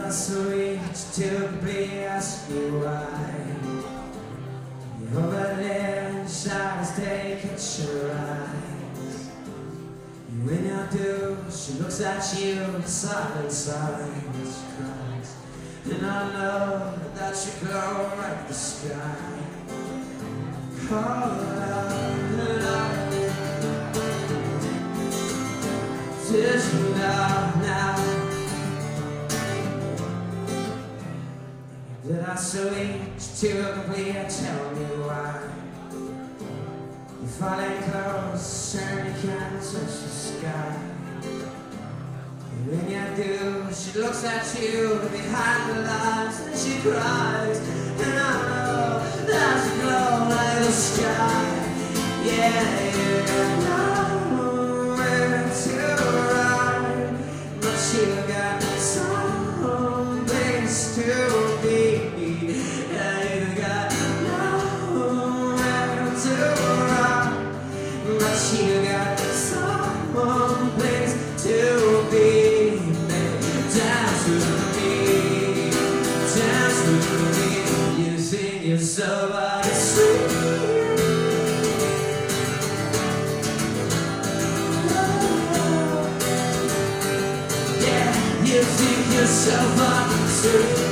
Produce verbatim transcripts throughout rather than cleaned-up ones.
sweet to be ask you why. You're over there, shadows take at your eyes. When you do, she looks at you with silent sighs, she cries. And I know that you glow like the sky. Oh, love, love. Did you know now that I sweet to be? Tell me why. You're falling close and you can't touch the sky. When you do, she looks at you behind the lines and she cries. And I know that you glow like the sky. Yeah, you got nowhere to run, but you got some place to be. Yeah, you got nowhere to run, but you got some place to be. Dance with me, dance with me. You think you're somebody sweet. You think yourself up to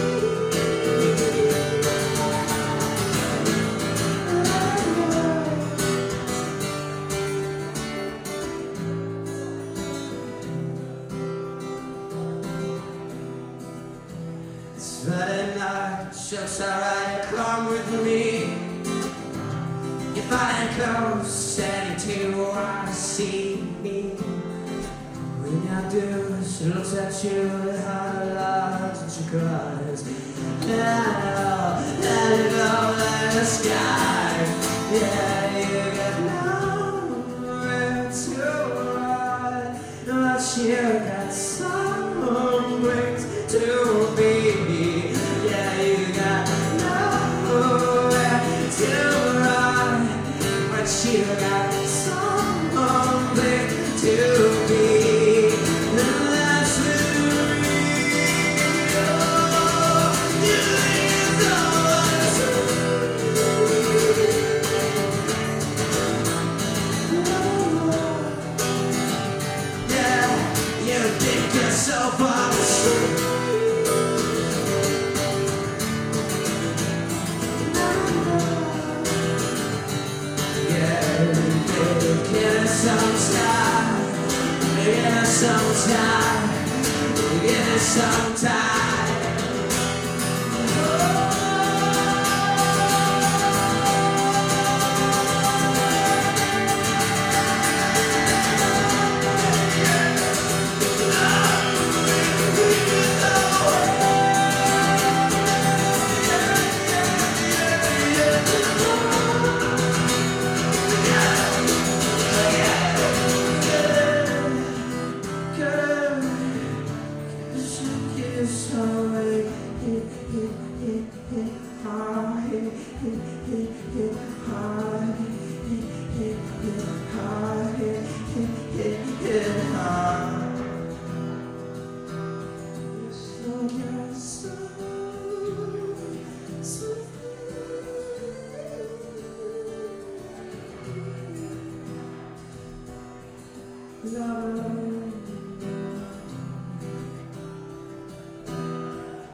it's Friday night, just alright, come with me. You're fine close, and you wanna see me. When you do, she looks at you with her eyes and she cries. And I know that you go like the sky. Yeah, you got nowhere to run, but you got some place to be. Yeah, you got nowhere to run, but you got some place to be. Yourself on the street. Yeah, baby, give it some time, give it some time, give it some time. Oh. Love.